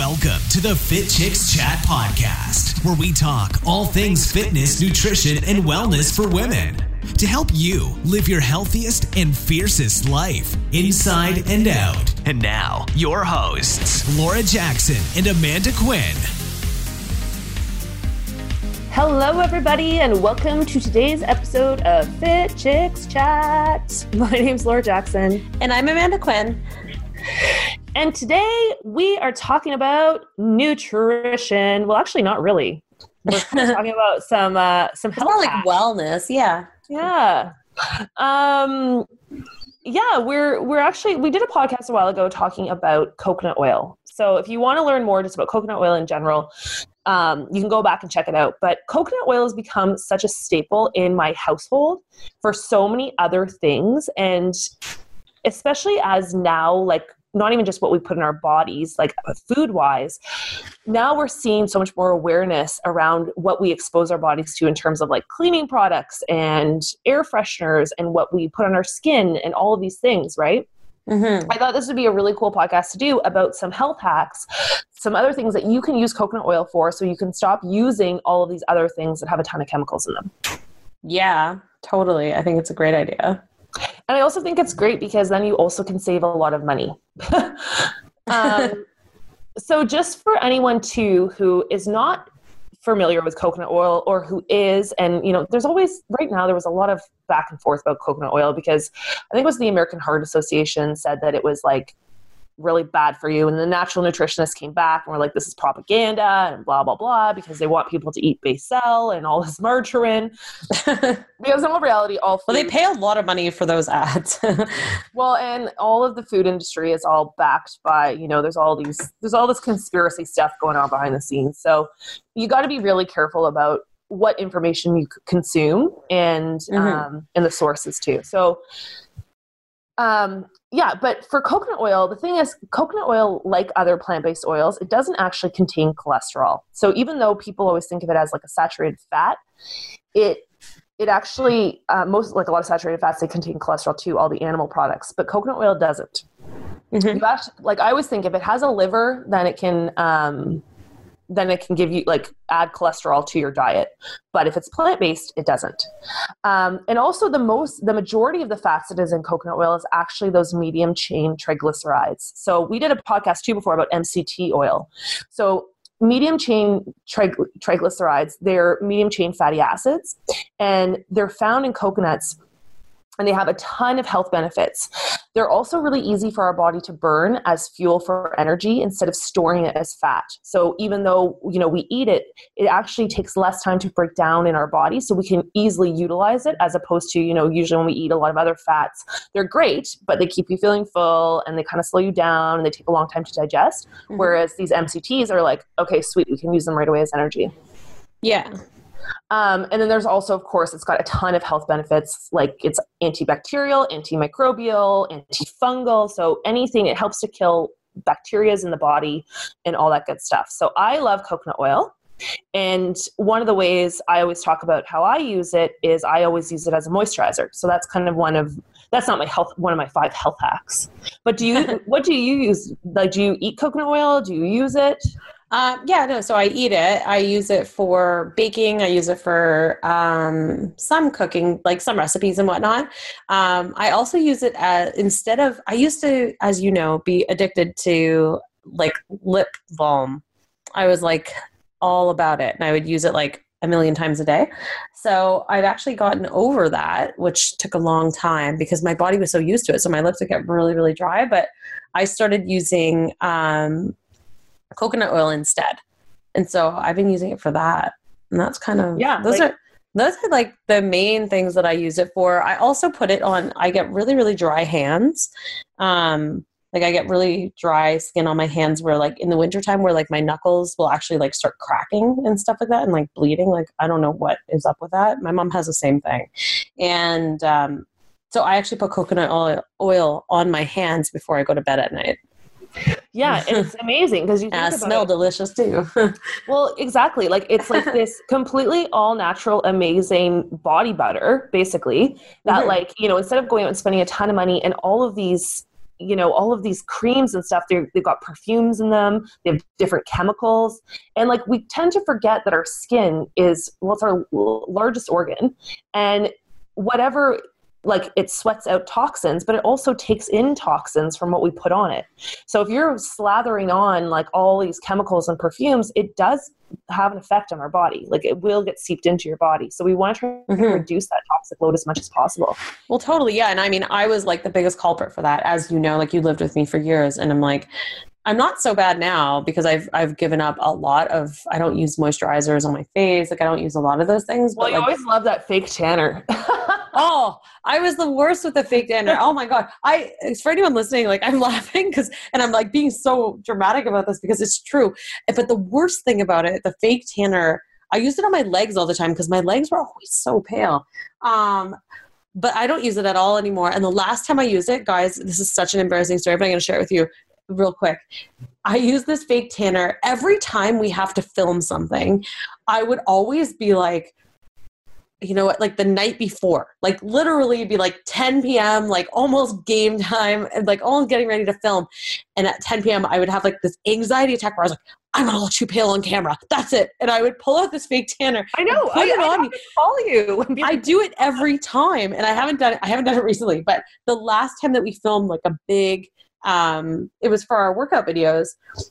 Welcome to the Fit Chicks Chat Podcast, where we talk all things fitness, nutrition, and wellness for women to help you live your healthiest and fiercest life, inside and out. And now, your hosts, Laura Jackson and Amanda Quinn. Hello, everybody, and welcome to today's episode of Fit Chicks Chat. My name's Laura Jackson. And I'm Amanda Quinn. And today we are talking about nutrition. Well, actually, not really. We're talking about some health more like hacks. Wellness, yeah. Yeah. We did a podcast a while ago talking about coconut oil. So if you want to learn more just about coconut oil in general, you can go back and check it out. But coconut oil has become such a staple in my household for so many other things. And especially as now, like, not even just what we put in our bodies, like food-wise, now we're seeing so much more awareness around what we expose our bodies to in terms of like cleaning products and air fresheners and what we put on our skin and all of these things, right? Mm-hmm. I thought this would be a really cool podcast to do about some health hacks, some other things that you can use coconut oil for so you can stop using all of these other things that have a ton of chemicals in them. Yeah, totally. I think it's a great idea. And I also think it's great because then you also can save a lot of money. So just for anyone too who is not familiar with coconut oil or who is, and there's always, right now there was a lot of back and forth about coconut oil because I think it was the American Heart Association said that it was like really bad for you, and the natural nutritionists came back and were like, this is propaganda and blah blah blah because they want people to eat Basil and all this margarine. Because in all reality, all food, well, they pay a lot of money for those ads. Well, and all of the food industry is all backed by, there's all this conspiracy stuff going on behind the scenes. So you got to be really careful about what information you consume and the sources too. So but for coconut oil, the thing is, coconut oil, like other plant-based oils, it doesn't actually contain cholesterol. So even though people always think of it as like a saturated fat, it actually, a lot of saturated fats, they contain cholesterol too, all the animal products, but coconut oil doesn't. Mm-hmm. You actually, like I always think if it has a liver, then it can give you, like, add cholesterol to your diet. But if it's plant-based, it doesn't. And also the majority of the fats that is in coconut oil is actually those medium chain triglycerides. So we did a podcast too before about MCT oil. So medium chain triglycerides, they're medium chain fatty acids, and they're found in coconuts. And they have a ton of health benefits. They're also really easy for our body to burn as fuel for energy instead of storing it as fat. So even though, we eat it, it actually takes less time to break down in our body, so we can easily utilize it as opposed to, usually when we eat a lot of other fats, they're great, but they keep you feeling full and they kind of slow you down and they take a long time to digest. Mm-hmm. Whereas these MCTs are like, okay, sweet, we can use them right away as energy. Yeah. And then there's also, of course, it's got a ton of health benefits, like it's antibacterial, antimicrobial, antifungal. So anything, it helps to kill bacteria in the body and all that good stuff. So I love coconut oil. And one of the ways I always talk about how I use it is I always use it as a moisturizer. So that's kind of one of my 5 health hacks. But what do you use? Like, do you eat coconut oil? Do you use it? So I eat it. I use it for baking. I use it for some cooking, like some recipes and whatnot. I also use it I used to, as you know, be addicted to like lip balm. I was like all about it, and I would use it like a million times a day. So I've actually gotten over that, which took a long time because my body was so used to it. So my lips would get really, really dry, but I started using coconut oil instead. And so I've been using it for that. And that's kind of, those are like the main things that I use it for. I also put it on, I get really, really dry hands. Like I get really dry skin on my hands where like in the wintertime where like my knuckles will actually like start cracking and stuff like that and like bleeding. Like, I don't know what is up with that. My mom has the same thing. And so I actually put coconut oil on my hands before I go to bed at night. Yeah, and it's amazing because you think about smell delicious too. Well, exactly. Like it's like this completely all natural, amazing body butter, basically, that like, you know, instead of going out and spending a ton of money and all of these all of these creams and stuff, they've got perfumes in them, they have different chemicals. And like, we tend to forget that our skin is, it's our largest organ, and whatever, like, it sweats out toxins, but it also takes in toxins from what we put on it. So if you're slathering on like all these chemicals and perfumes, it does have an effect on our body. Like, it will get seeped into your body. So we want to try to reduce that toxic load as much as possible. Well, totally. Yeah. And I mean, I was like the biggest culprit for that. As you know, like, you lived with me for years, and I'm like, I'm not so bad now because I've given up a lot of, I don't use moisturizers on my face. Like, I don't use a lot of those things. Well, but you like, always love that fake tanner. Oh, I was the worst with the fake tanner. Oh my God. For anyone listening, like, I'm laughing and I'm like being so dramatic about this because it's true. But the worst thing about it, the fake tanner, I used it on my legs all the time because my legs were always so pale. But I don't use it at all anymore. And the last time I used it, guys, this is such an embarrassing story, but I'm going to share it with you real quick. I use this fake tanner every time we have to film something. I would always be like, you know what, like the night before, like literally be like 10 p.m., like almost game time, and like almost getting ready to film. And at 10 p.m., I would have like this anxiety attack where I was like, I'm gonna look too pale on camera. That's it. And I would pull out this fake tanner. I know. Put it on me. Call you. I do it every time, and I haven't done it recently. But the last time that we filmed like a big, it was for our workout videos.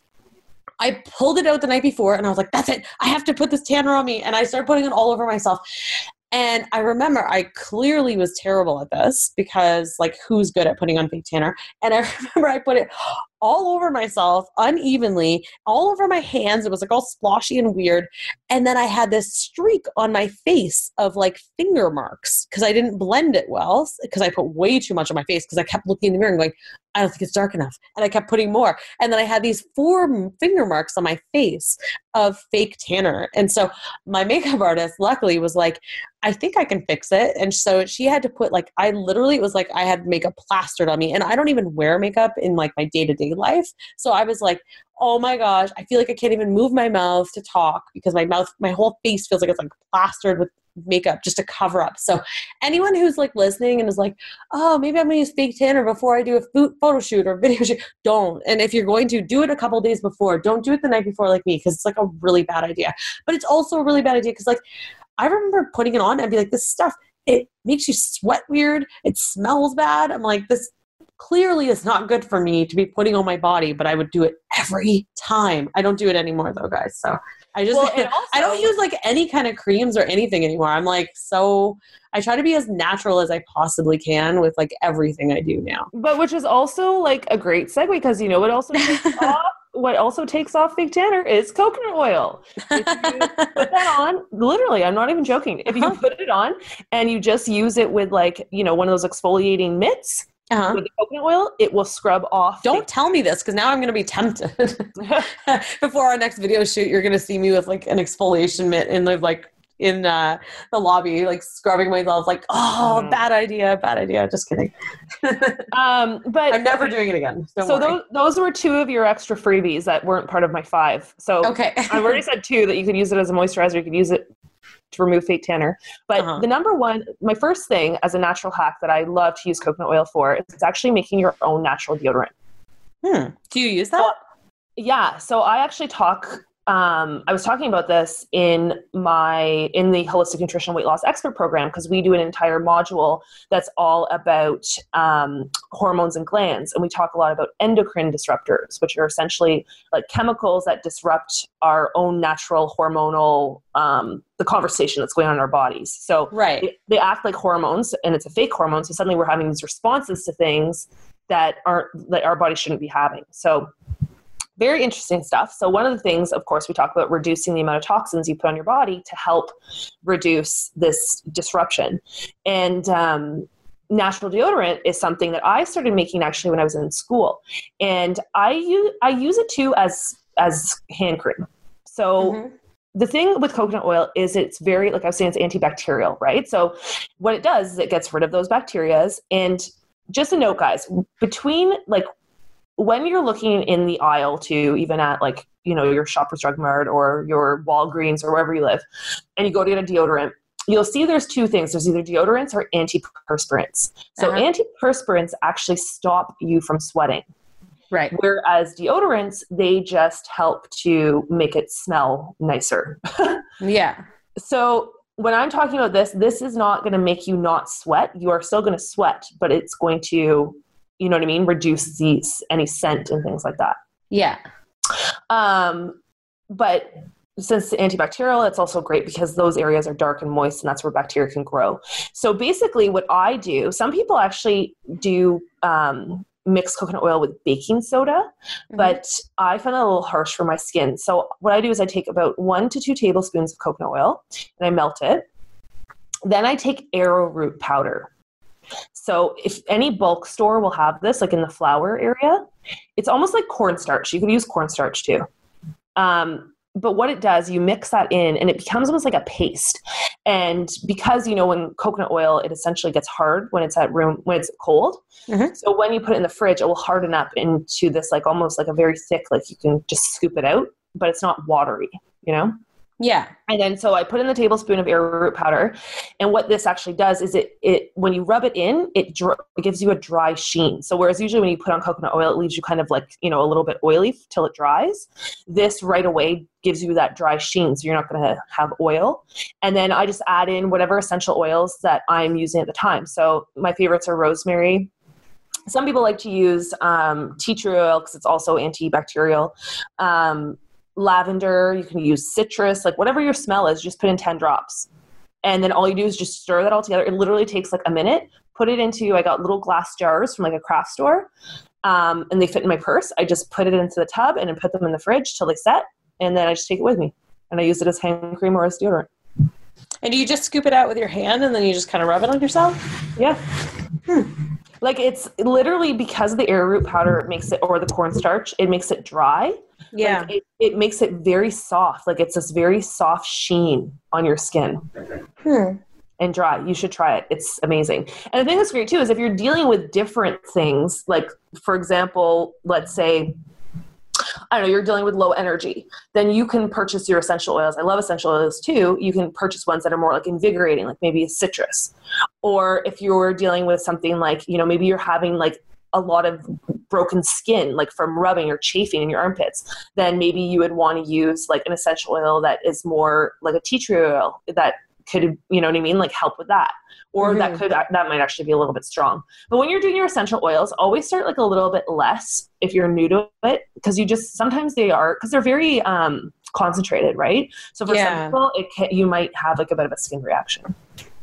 I pulled it out the night before, and I was like, that's it. I have to put this tanner on me. And I started putting it all over myself. And I remember I clearly was terrible at this because, like, who's good at putting on fake tanner? And I remember I put it all over myself unevenly, all over my hands. It was like all splotchy and weird. And then I had this streak on my face of like finger marks because I didn't blend it well, because I put way too much on my face because I kept looking in the mirror and going, I don't think it's dark enough. And I kept putting more. And then I had these 4 finger marks on my face of fake tanner. And so my makeup artist luckily was like, I think I can fix it. And so she had to put like, it was like I had makeup plastered on me, and I don't even wear makeup in like my day-to-day life. So I was like, oh my gosh, I feel like I can't even move my mouth to talk because my whole face feels like it's like plastered with makeup just to cover up. So anyone who's like listening and is like, oh, maybe I'm going to use fake tanner before I do a photo shoot or video shoot, don't. And if you're going to do it a couple days before, don't do it the night before like me, because it's like a really bad idea. But it's also a really bad idea because like I remember putting it on and be like, this stuff, it makes you sweat weird. It smells bad. I'm like, this clearly is not good for me to be putting on my body, but I would do it every time. I don't do it anymore though, guys. So I just, I don't use like any kind of creams or anything anymore. I'm like, I try to be as natural as I possibly can with like everything I do now. But which is also like a great segue, because you know what also takes off? What also takes off fake tanner is coconut oil. If you put that on, literally, I'm not even joking. If you put it on and you just use it with like, one of those exfoliating mitts, with the coconut oil, it will scrub off. Don't tell me this, because now I'm going to be tempted. Before our next video shoot, you're going to see me with like an exfoliation mitt in the lobby, like scrubbing myself, like, bad idea. Just kidding. But I'm never doing it again. Those were 2 of your extra freebies that weren't part of my 5. So okay. I've already said 2, that you could use it as a moisturizer. You could use it to remove fake tanner. But the number one, my first thing as a natural hack that I love to use coconut oil for is actually making your own natural deodorant. Do you use that? Yeah. So I actually I was talking about this in the Holistic Nutrition Weight Loss Expert Program, because we do an entire module that's all about hormones and glands. And we talk a lot about endocrine disruptors, which are essentially like chemicals that disrupt our own natural hormonal, the conversation that's going on in our bodies. So they act like hormones, and it's a fake hormone. So suddenly we're having these responses to things that our body shouldn't be having. So very interesting stuff. So one of the things, of course, we talk about reducing the amount of toxins you put on your body to help reduce this disruption. And natural deodorant is something that I started making actually when I was in school. And I use it too as hand cream. So the thing with coconut oil is it's very, like I was saying, it's antibacterial, right? So what it does is it gets rid of those bacteria. And just a note, guys, between like, when you're looking in the aisle to even at like, your Shoppers Drug Mart or your Walgreens or wherever you live, and you go to get a deodorant, you'll see there's two things. There's either deodorants or antiperspirants. So antiperspirants actually stop you from sweating. Right. Whereas deodorants, they just help to make it smell nicer. Yeah. So when I'm talking about this is not going to make you not sweat. You are still going to sweat, but it's going to, you know what I mean, reduce any scent and things like that. Yeah. But since it's antibacterial, it's also great because those areas are dark and moist, and that's where bacteria can grow. So basically what I do, some people actually do mix coconut oil with baking soda, but I find that a little harsh for my skin. So what I do is I take about 1 to 2 tablespoons of coconut oil and I melt it. Then I take arrowroot powder. So if any bulk store will have this, like in the flour area, it's almost like cornstarch. You could use cornstarch too. But what it does, you mix that in and it becomes almost like a paste. And because, you know, when coconut oil, it essentially gets hard when it's cold. So when you put it in the fridge, it will harden up into this, like almost like a very thick, like you can just scoop it out, but it's not watery, you know? Yeah. And then, so I put in the tablespoon of arrowroot powder. And what this actually does is it when you rub it in, it gives you a dry sheen. So whereas usually when you put on coconut oil, it leaves you kind of like, you know, a little bit oily till it dries. This right away gives you that dry sheen. So you're not going to have oil. And then I just add in whatever essential oils that I'm using at the time. So my favorites are rosemary. Some people like to use tea tree oil because it's also antibacterial. Lavender, you can use citrus, like whatever your smell is, just put in 10 drops. And then all you do is just stir that all together. It literally takes like a minute. Put it into, I got little glass jars from like a craft store, and they fit in my purse. I just put it into the tub and then put them in the fridge till they set. And then I just take it with me. And I use it as hand cream or as deodorant. And do you just scoop it out with your hand and then you just kind of rub it on yourself? Yeah. Like it's literally because of the arrowroot powder makes it, or the cornstarch, it makes it dry. Yeah. Like it makes it very soft. Like it's this very soft sheen on your skin. And dry. You should try it. It's amazing. And the thing that's great too is if you're dealing with different things, like for example, let's say, I don't know, you're dealing with low energy, then you can purchase your essential oils. I love essential oils too. You can purchase ones that are more like invigorating, like maybe a citrus. Or if you're dealing with something like, you know, maybe you're having like a lot of broken skin, like from rubbing or chafing in your armpits, then maybe you would want to use like an essential oil that is more like a tea tree oil that could, you know what I mean? Like help with that. Or that might actually be a little bit strong. But when you're doing your essential oils, always start like a little bit less if you're new to it, because you just, sometimes because they're very concentrated, right? So for some people, you might have like a bit of a skin reaction.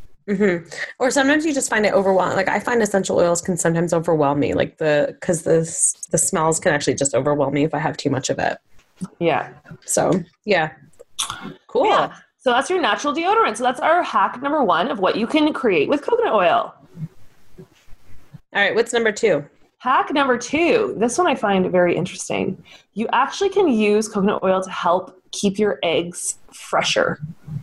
Or sometimes you just find it overwhelming. Like I find essential oils can sometimes overwhelm me, like because the smells can actually just overwhelm me if I have too much of it. Yeah. So yeah. Cool. Yeah. So that's your natural deodorant. So that's our hack number 1 of what you can create with coconut oil. All right. What's number 2? Hack number 2. This one I find very interesting. You actually can use coconut oil to help keep your eggs fresher.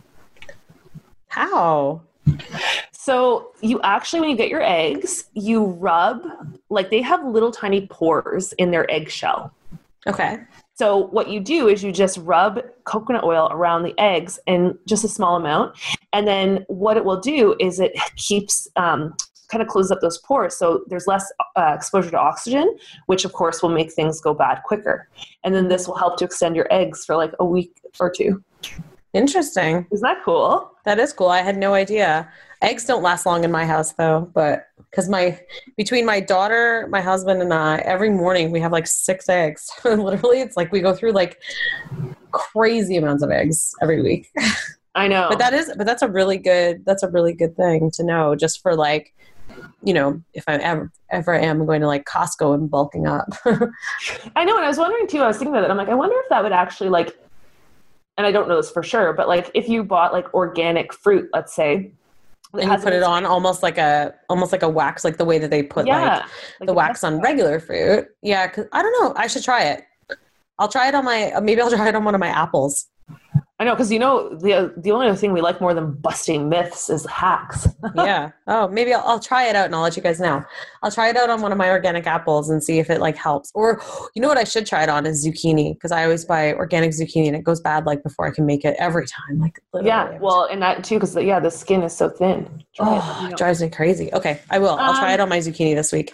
How? So you actually, when you get your eggs, you rub, like they have little tiny pores in their eggshell. Okay. So what you do is you just rub coconut oil around the eggs in just a small amount. And then what it will do is it keeps, kind of closes up those pores. So there's less exposure to oxygen, which of course will make things go bad quicker. And then this will help to extend your eggs for like a week or 2. Interesting. Isn't that cool? That is cool. I had no idea. Eggs don't last long in my house though, but because between my daughter, my husband, and I, every morning we have like 6 eggs. Literally, it's like we go through like crazy amounts of eggs every week. I know. But that's a really good thing to know, just for like, you know, if I ever am going to like Costco and bulking up. I know. And I was wondering too, I was thinking about it. I'm like, I wonder if that would actually like, and I don't know this for sure, but like if you bought like organic fruit, let's say, and you put it on almost like a wax, like the way that they put like the wax on regular fruit. Yeah. 'Cause I don't know. I should try it. Maybe I'll try it on one of my apples. I know, because the only other thing we like more than busting myths is hacks. Yeah. Oh, maybe I'll try it out and I'll let you guys know. I'll try it out on one of my organic apples and see if it like helps. Or you know what I should try it on is zucchini, because I always buy organic zucchini and it goes bad like before I can make it every time. Like yeah, well, and that too, because the skin is so thin. It drives me crazy. Okay, I will. I'll try it on my zucchini this week.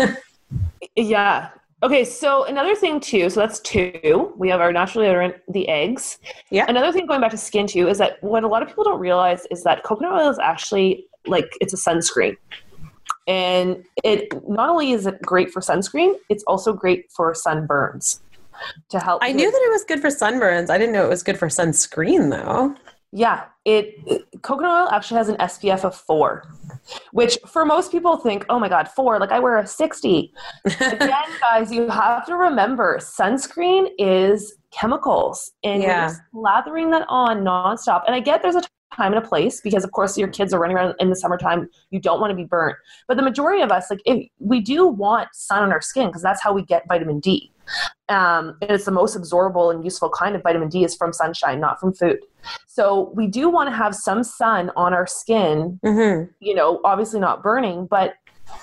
Yeah. Okay, so another thing too, so that's 2. We have our naturally odorant, the eggs. Yeah. Another thing going back to skin too is that what a lot of people don't realize is that coconut oil is actually it's a sunscreen. And it not only is it great for sunscreen, it's also great for sunburns to help. I knew that it was good for sunburns. I didn't know it was good for sunscreen though. Yeah, coconut oil actually has an SPF of 4, which for most people think, oh my God, 4, like I wear a 60. Again, guys, you have to remember sunscreen is chemicals and you're slathering that on nonstop. And I get there's a time and a place because of course your kids are running around in the summertime. You don't want to be burnt. But the majority of us, we do want sun on our skin because that's how we get vitamin D. And it's the most absorbable and useful kind of vitamin D is from sunshine, not from food. So we do want to have some sun on our skin, obviously not burning, but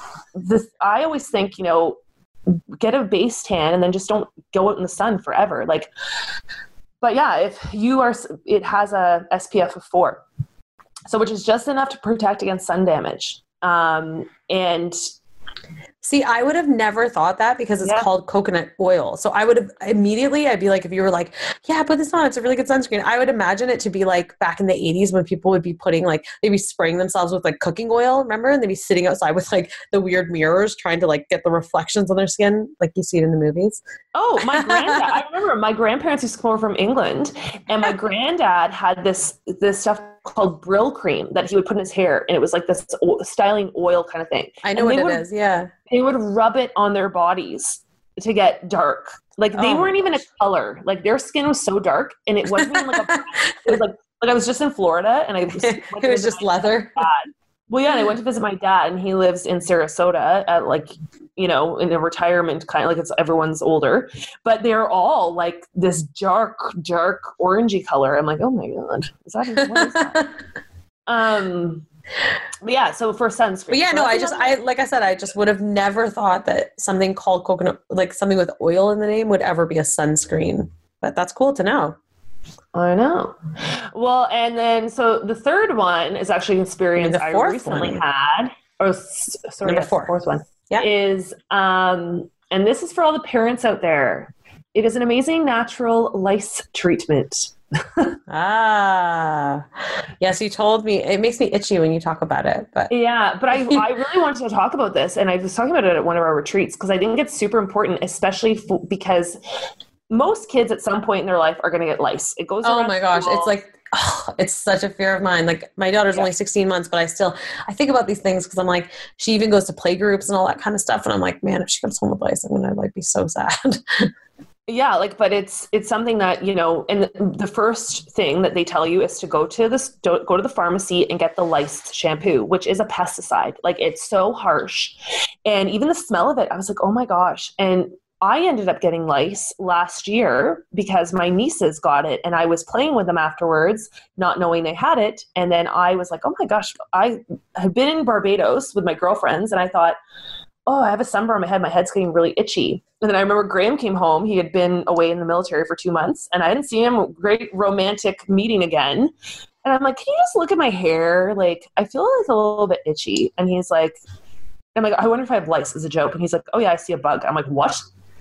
I always think, get a base tan and then just don't go out in the sun forever. But yeah, it has a SPF of 4, so which is just enough to protect against sun damage. And see, I would have never thought that because it's called coconut oil. So I would have immediately, I'd be like, if you were like, yeah, put this on, it's a really good sunscreen. I would imagine it to be like back in the 80s when people would be putting they'd be spraying themselves with cooking oil, remember? And they'd be sitting outside with the weird mirrors trying to get the reflections on their skin like you see it in the movies. Oh, my granddad. I remember my grandparents used to come over from England and my granddad had this stuff called Brill cream that he would put in his hair. And it was like this styling oil kind of thing. I know what it is. Yeah. They would rub it on their bodies to get dark. They weren't even a color. Their skin was so dark and it wasn't even it was I was just in Florida and I was it was just leather. Well, yeah, and I went to visit my dad and he lives in Sarasota at in a retirement kind of it's everyone's older, but they're all this dark orangey color. I'm like, oh my God, what is that? But yeah, so for sunscreen. But yeah, no, I just would have never thought that something called coconut, something with oil in the name would ever be a sunscreen, but that's cool to know. I know. Well, and then, so the third one is actually an experience I recently had. Or, sorry, Number 4. The fourth one. Yeah. Is, and this is for all the parents out there. It is an amazing natural lice treatment. Yes, you told me. It makes me itchy when you talk about it. But yeah, but I really wanted to talk about this, and I was talking about it at one of our retreats because I think it's super important, especially because most kids at some point in their life are going to get lice. It goes. Oh my gosh, it's it's such a fear of mine. My daughter's only 16 months, but I think about these things because I'm like, she even goes to play groups and all that kind of stuff, and I'm like, man, if she comes home with lice, I'm gonna be so sad. Yeah, but it's something that, and the first thing that they tell you is to go to the pharmacy and get the lice shampoo, which is a pesticide. It's so harsh. And even the smell of it, I was like, oh my gosh. And I ended up getting lice last year because my nieces got it and I was playing with them afterwards, not knowing they had it. And then I was like, oh my gosh, I had been in Barbados with my girlfriends and I thought, oh, I have a sunburn on my head. My head's getting really itchy. And then I remember Graham came home. He had been away in the military for 2 months and I hadn't seen him. Great romantic meeting again. And I'm like, can you just look at my hair? I feel a little bit itchy. And he's like, I'm like, I wonder if I have lice as a joke. And he's like, oh yeah, I see a bug. I'm like, what?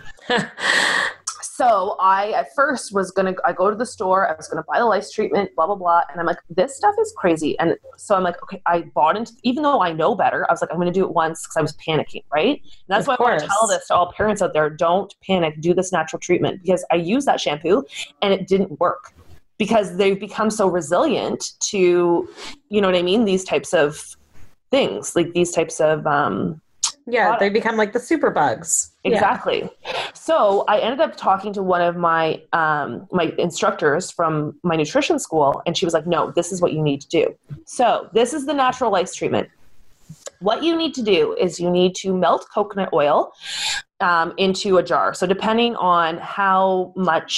So I, at first I go to the store, I was going to buy the lice treatment, blah, blah, blah. And I'm like, this stuff is crazy. And so I'm like, okay, I bought into, even though I know better, I was like, I'm going to do it once because I was panicking. Right. And that's why I want to tell this to all parents out there. Don't panic, do this natural treatment because I used that shampoo and it didn't work because they've become so resilient to, you know what I mean? These types of things, these types of, yeah, they become like the super bugs. Exactly. Yeah. So I ended up talking to one of my my instructors from my nutrition school, and she was like, no, this is what you need to do. So this is the natural lice treatment. What you need to do is you need to melt coconut oil into a jar. So depending on how much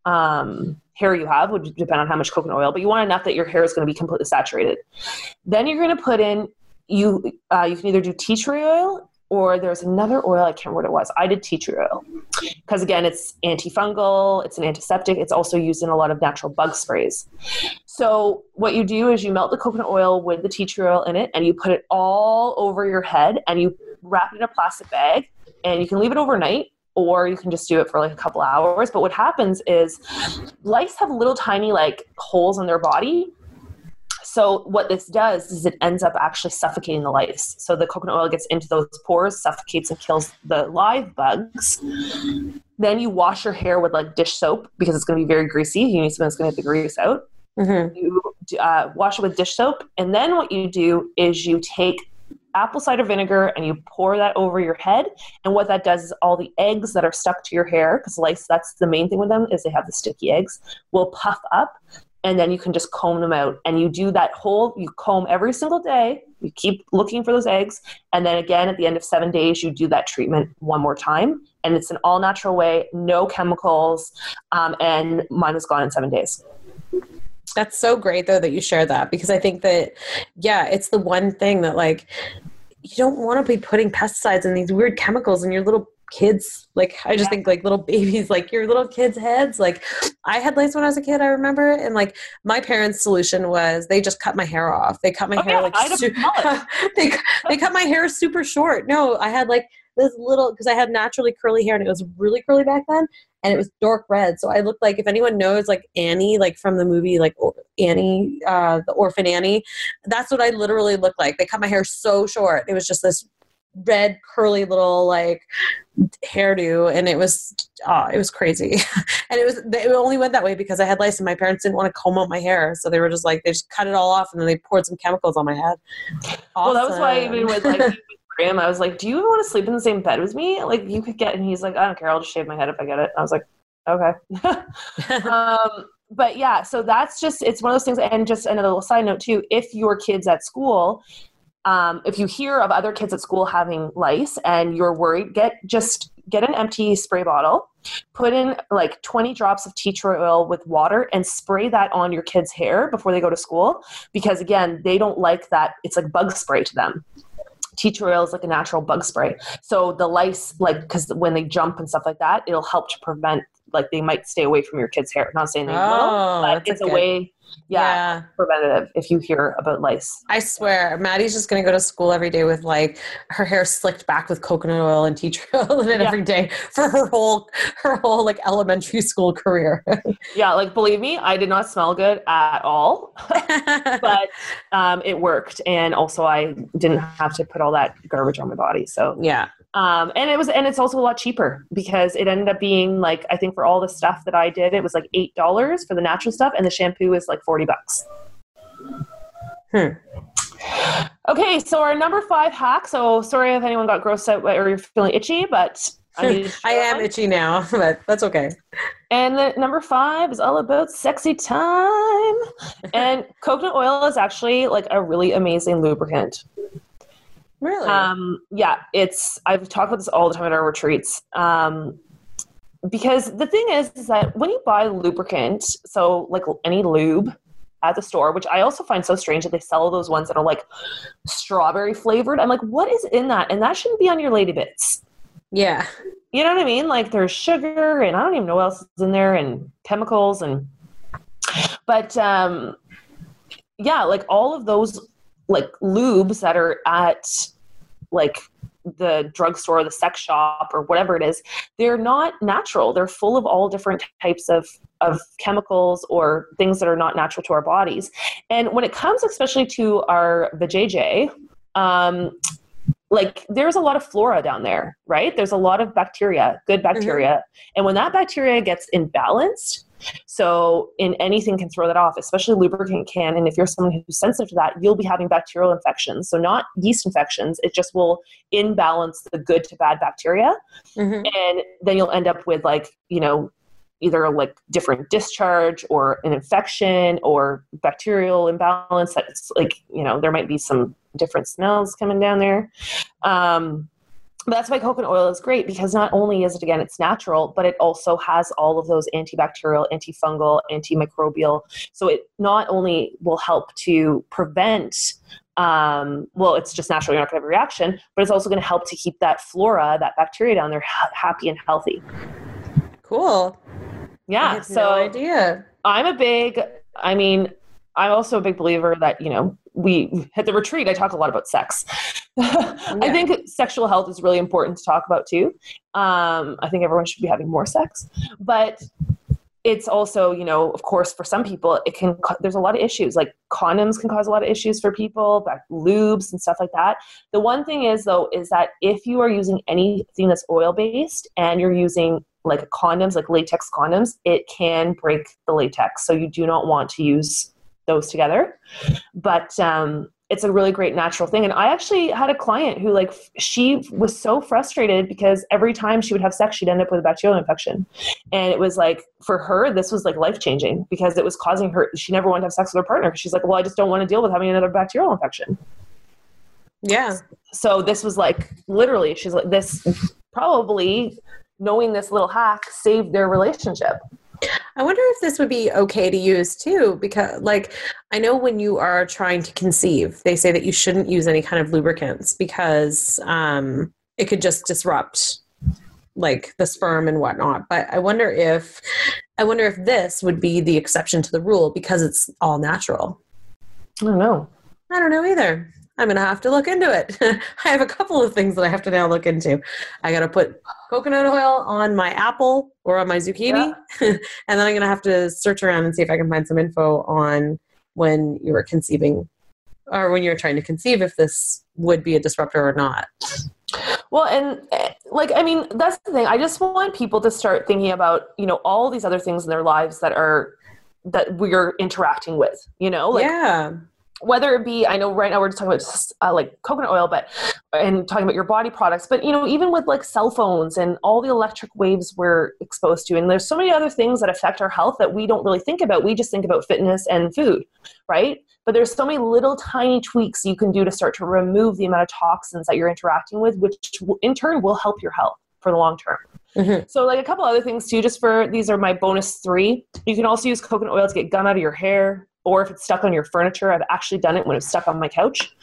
hair you have, would depend on how much coconut oil, but you want enough that your hair is going to be completely saturated. Then you're going to put in, you can either do tea tree oil, or there's another oil, I can't remember what it was. I did tea tree oil because, again, it's antifungal, it's an antiseptic. It's also used in a lot of natural bug sprays. So what you do is you melt the coconut oil with the tea tree oil in it, and you put it all over your head, and you wrap it in a plastic bag, and you can leave it overnight, or you can just do it for like a couple hours. But what happens is lice have little tiny like holes in their body. So what this does is it ends up actually suffocating the lice. So the coconut oil gets into those pores, suffocates and kills the live bugs. Then you wash your hair with like dish soap because it's going to be very greasy. You need something that's going to get the grease out. Mm-hmm. You wash it with dish soap. And then what you do is you take apple cider vinegar and you pour that over your head. And what that does is all the eggs that are stuck to your hair, because lice, that's the main thing with them, is they have the sticky eggs, will puff up. And then you can just comb them out. And you do that you comb every single day. You keep looking for those eggs. And then again, at the end of 7 days, you do that treatment one more time. And it's an all natural way, no chemicals. And mine was gone in 7 days. That's so great though that you share that, because I think that, yeah, it's the one thing that like, you don't want to be putting pesticides and these weird chemicals in your little kids. Like, I just think like little babies, like your little kids' heads. Like I had lice when I was a kid, I remember. And like my parents' solution was they just cut my hair off. They cut my hair like, they cut my hair super short. No, I had like this little, because I had naturally curly hair and it was really curly back then. And it was dark red. So I looked like, if anyone knows like Annie, like from the movie, like Annie, the Orphan Annie, that's what I literally looked like. They cut my hair so short. It was just this red curly little like hairdo, and it was crazy. And it only went that way because I had lice and my parents didn't want to comb out my hair, so they were just like, they just cut it all off and then they poured some chemicals on my head. Awesome. Well, that was why even with like Graham, I was like, do you even want to sleep in the same bed with me? Like you could get, and he's like, I don't care, I'll just shave my head if I get it. I was like, okay. But yeah, so that's just, it's one of those things. And just another little side note too, if your kid's at school, if you hear of other kids at school having lice and you're worried, get an empty spray bottle, put in like 20 drops of tea tree oil with water and spray that on your kid's hair before they go to school. Because again, they don't like that. It's like bug spray to them. Tea tree oil is like a natural bug spray. So the lice, like, because when they jump and stuff like that, it'll help to prevent, like they might stay away from your kid's hair. Not saying they will, but it's a way, preventative if you hear about lice. I swear, Maddie's just going to go to school every day with like her hair slicked back with coconut oil and tea tree oil in it every day for her whole like elementary school career. Yeah, like believe me, I did not smell good at all, but it worked, and also I didn't have to put all that garbage on my body. So yeah. And it's also a lot cheaper because it ended up being like, I think for all the stuff that I did, it was like $8 for the natural stuff, and the shampoo is like $40. Okay, so our number 5 hack. So sorry if anyone got grossed out or you're feeling itchy, but I am itchy now, but that's okay. And the number 5 is all about sexy time. And coconut oil is actually like a really amazing lubricant. Really? Yeah, I've talked about this all the time at our retreats. Because the thing is that when you buy lubricant, so like any lube at the store, which I also find so strange that they sell those ones that are like strawberry flavored. I'm like, what is in that? And that shouldn't be on your Lady Bits. Yeah. You know what I mean? Like there's sugar and I don't even know what else is in there, and chemicals but yeah, like all of those like lubes that are at like the drugstore or the sex shop or whatever it is, they're not natural. They're full of all different types of chemicals or things that are not natural to our bodies. And when it comes especially to our vajayjay, like there's a lot of flora down there, right? There's a lot of bacteria, good bacteria. Mm-hmm. And when that bacteria gets imbalanced, so in anything can throw that off, especially lubricant can. And if you're someone who's sensitive to that, you'll be having bacterial infections. So not yeast infections. It just will imbalance the good to bad bacteria. Mm-hmm. And then you'll end up with like, you know, either like different discharge or an infection or bacterial imbalance. That's like, you know, there might be some different smells coming down there. But that's why coconut oil is great, because not only is it, again, it's natural, but it also has all of those antibacterial, antifungal, antimicrobial. So it not only will help to prevent, it's just natural, you're not going to have a reaction, but it's also going to help to keep that flora, that bacteria down there happy and healthy. Cool. Yeah. I had no idea. I'm also a big believer that, we at the retreat, I talk a lot about sex. Yeah. I think sexual health is really important to talk about too. I think everyone should be having more sex, but it's also, of course, for some people, there's a lot of issues, like condoms can cause a lot of issues for people, lubes and stuff like that. The one thing is that if you are using anything that's oil-based and you're using like condoms, like latex condoms, it can break the latex. So you do not want to use those together, but it's a really great natural thing. And I actually had a client who she was so frustrated because every time she would have sex, she'd end up with a bacterial infection. And it was for her, this was life-changing because it was causing her, she never wanted to have sex with her partner because she's like, well, I just don't want to deal with having another bacterial infection. Yeah. So this was literally, she's like, this probably knowing this little hack saved their relationship. I wonder if this would be okay to use too, because I know when you are trying to conceive, they say that you shouldn't use any kind of lubricants because it could just disrupt the sperm and whatnot. But I wonder if this would be the exception to the rule because it's all natural. I don't know either. I'm going to have to look into it. I have a couple of things that I have to now look into. I got to put coconut oil on my apple or on my zucchini. Yeah. And then I'm going to have to search around and see if I can find some info on when you were conceiving or when you're trying to conceive, if this would be a disruptor or not. Well, and that's the thing. I just want people to start thinking about, all these other things in their lives that we're interacting with, yeah. Whether it be, I know right now we're just talking about coconut oil, and talking about your body products, but even with cell phones and all the electric waves we're exposed to, and there's so many other things that affect our health that we don't really think about. We just think about fitness and food, right? But there's so many little tiny tweaks you can do to start to remove the amount of toxins that you're interacting with, which in turn will help your health for the long term. Mm-hmm. So a couple other things too, these are my bonus 3. You can also use coconut oil to get gum out of your hair, or if it's stuck on your furniture. I've actually done it when it's stuck on my couch.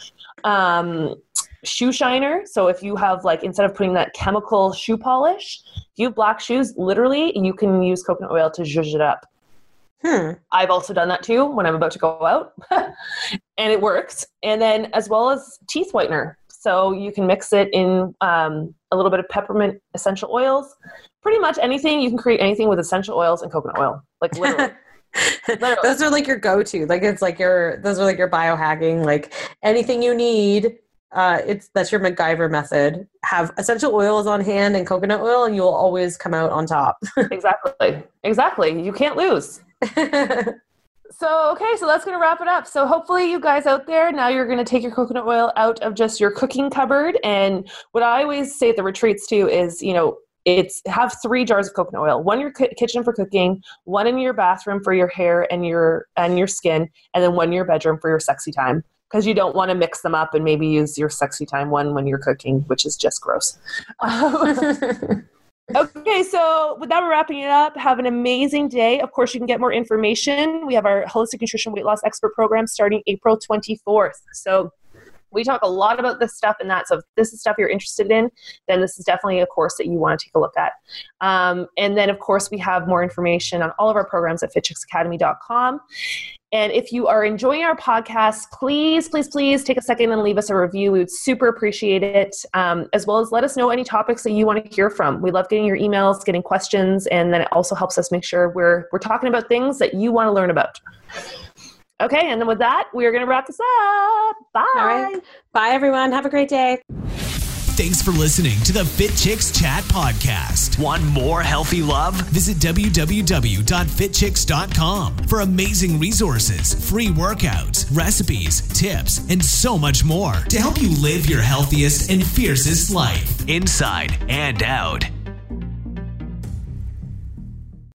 Shoe shiner. So if you have instead of putting that chemical shoe polish, if you have black shoes, literally you can use coconut oil to zhuzh it up. I've also done that too when I'm about to go out and it works. And then as well as teeth whitener. So you can mix it in a little bit of peppermint essential oils, pretty much anything. You can create anything with essential oils and coconut oil, literally. Those are your go-to, those are your biohacking, anything you need. That's your MacGyver method. Have essential oils on hand and coconut oil and you'll always come out on top. Exactly. You can't lose. So that's going to wrap it up. So hopefully you guys out there, now you're going to take your coconut oil out of just your cooking cupboard. And what I always say at the retreats too is, have 3 jars of coconut oil, 1 in your kitchen for cooking, 1 in your bathroom for your hair and your skin, and then 1 in your bedroom for your sexy time. Because you don't want to mix them up and maybe use your sexy time one when you're cooking, which is just gross. Okay, so with that, we're wrapping it up. Have an amazing day. Of course, you can get more information. We have our Holistic Nutrition Weight Loss Expert Program starting April 24th. So we talk a lot about this stuff and that. So if this is stuff you're interested in, then this is definitely a course that you want to take a look at. And then, of course, we have more information on all of our programs at fitchicksacademy.com. And if you are enjoying our podcast, please, please, please take a second and leave us a review. We would super appreciate it, as well as let us know any topics that you want to hear from. We love getting your emails, getting questions, and then it also helps us make sure we're talking about things that you want to learn about. Okay, and then with that, we're going to wrap this up. Bye. All right. Bye, everyone. Have a great day. Thanks for listening to the Fit Chicks Chat podcast. Want more healthy love? Visit www.fitchicks.com for amazing resources, free workouts, recipes, tips, and so much more to help you live your healthiest and fiercest life, inside and out.